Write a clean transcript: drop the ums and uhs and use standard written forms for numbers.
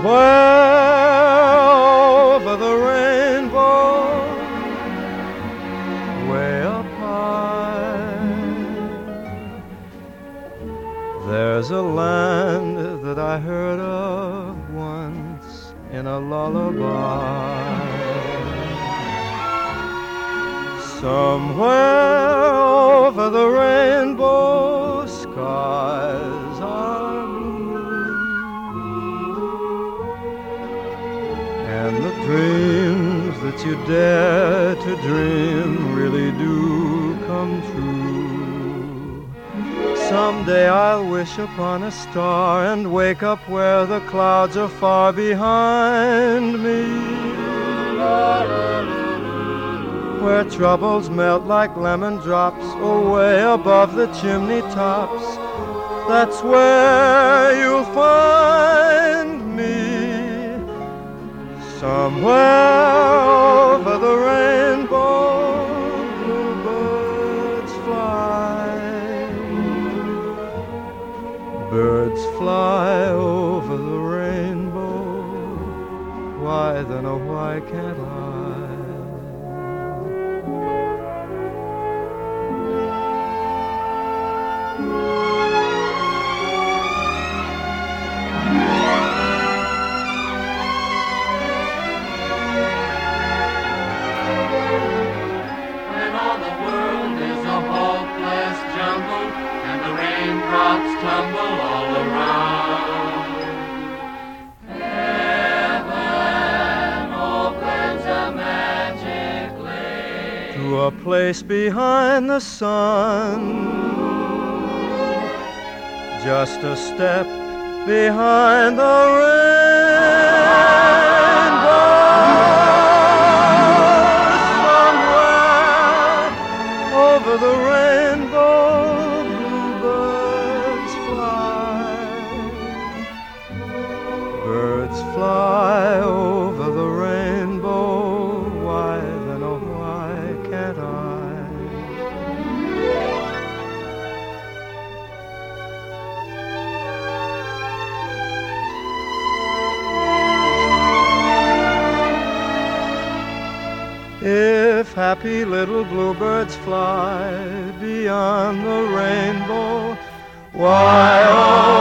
over the rainbow, way up high, there's a land that I heard of once in a lullaby. Somewhere over the rainbow, skies are blue, and the dreams that you dare to dream really do come true. Someday I'll wish upon a star and wake up where the clouds are far behind me, where troubles melt like lemon drops away above the chimney tops. That's where you'll find me, somewhere over the rainbow. Bluebirds fly, birds fly over the rainbow. Why then, oh why can't I? Tumble all around. Heaven opens a magic lane to a place behind the sun, just a step behind the rainbow. Somewhere over the rainbow, fly over the rainbow. Why then, oh why can't I? If happy little bluebirds fly beyond the rainbow, why oh